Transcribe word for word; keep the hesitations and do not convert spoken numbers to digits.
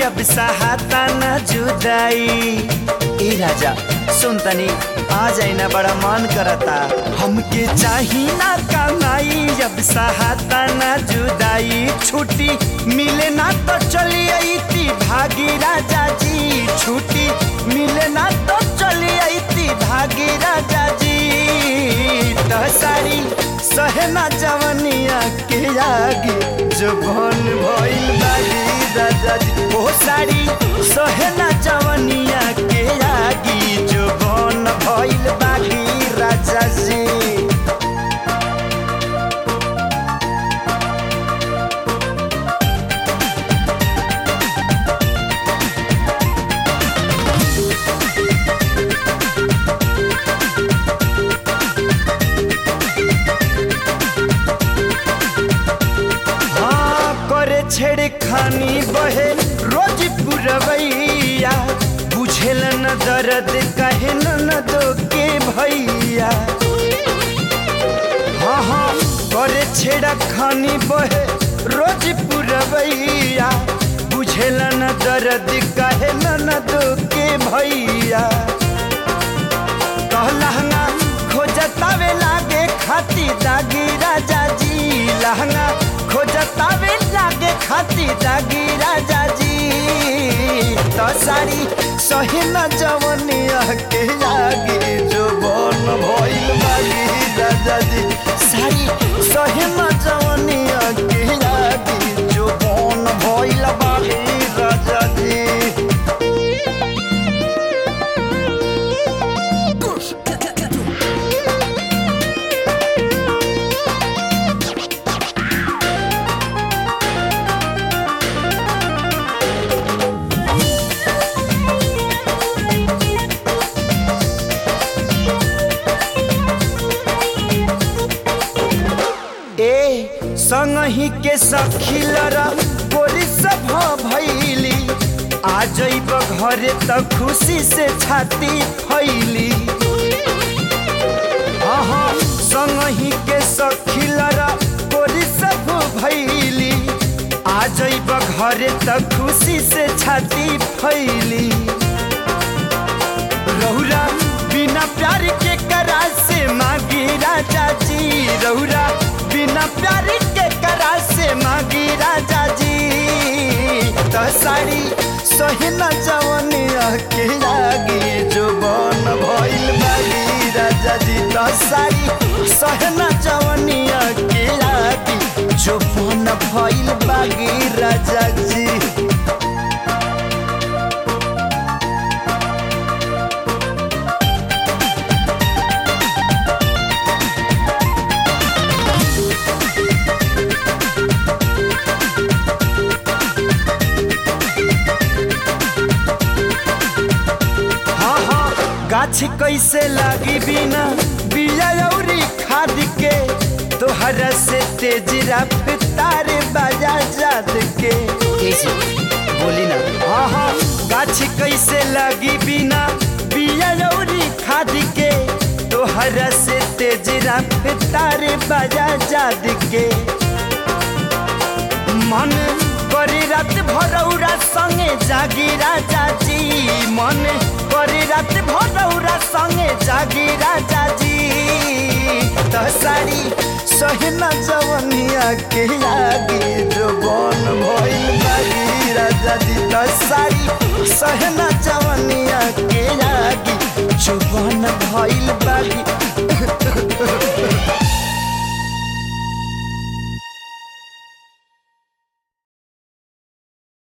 अब सहाता न जुदाई। ए राजा सुन तनी आ जाई ना, बड़ा मन करता। हमके चाही ना कमाई, अब सहाता न जुदाई। छुट्टी मिले ना तो चली आईती भागी राजा जी। छुट्टी मिले ना तो चली आईती भागी राजा जी। तो सारी सहना जवनिया के आगे जुबान भइल बागी राजा जी। ओ सारी सहना जवनिया के आगे जुबान भइल बागी राजा जी। छेड़खानी बहे रोज पुरवैया, बुझेल न दर्द कहे न दो के भैया। हाँ हाँ करे छेड़खानी बहे रोज पुरवैया, बुझेल न दर्द कहे न दो के भैया। लहंगा खोजतावे लागे खाती दागी राजा जी। लहंगा खोजतावे लागे खाती दागी राजा जी। तो सारी सहिना जवनिया के आगे जुबान भइल बागी राजा जी। सारी सहिना जवनिया के आगे जुबान भइल बागी राजा जी। संगही के सखिलरा बोली सब भैली, आ जइब घरे त खुशी से छाती फैली। हाँ हाँ संगही के सखिलरा बोली सब भैली, आ जइब घरे त खुशी से छाती फैली। रहुरा बिना प्यार के करा से मांगी राजा जी। रहुरा बिना प्यार के करा से मांगी राजा जी। तो सारी सहिना जवनिया के आगे जुबान भइल बागी राजा जी। तो सारी सहना जवनिया के आगे जुबान भइल बागी राजा जी। गाछी कैसे लागी बिना बिया औरी खाद के, तोहरा से तेज रफ्तार बाजा जाद के। कैसे बोली ना। हाँ हाँ गाछी कैसे लागी बिना बिया औरी खाद के, तोहरा से तेज रफ्तार बाजा जाद के। मन करे रात भरौरा संगे जागी राजा जी। मन करे रात भरौरा संगे जागी राजा जी। तो सारी सहना जवनिया के आगे जुबान भइल बागी राजा जी। तो सारी सहना जवनिया के आगे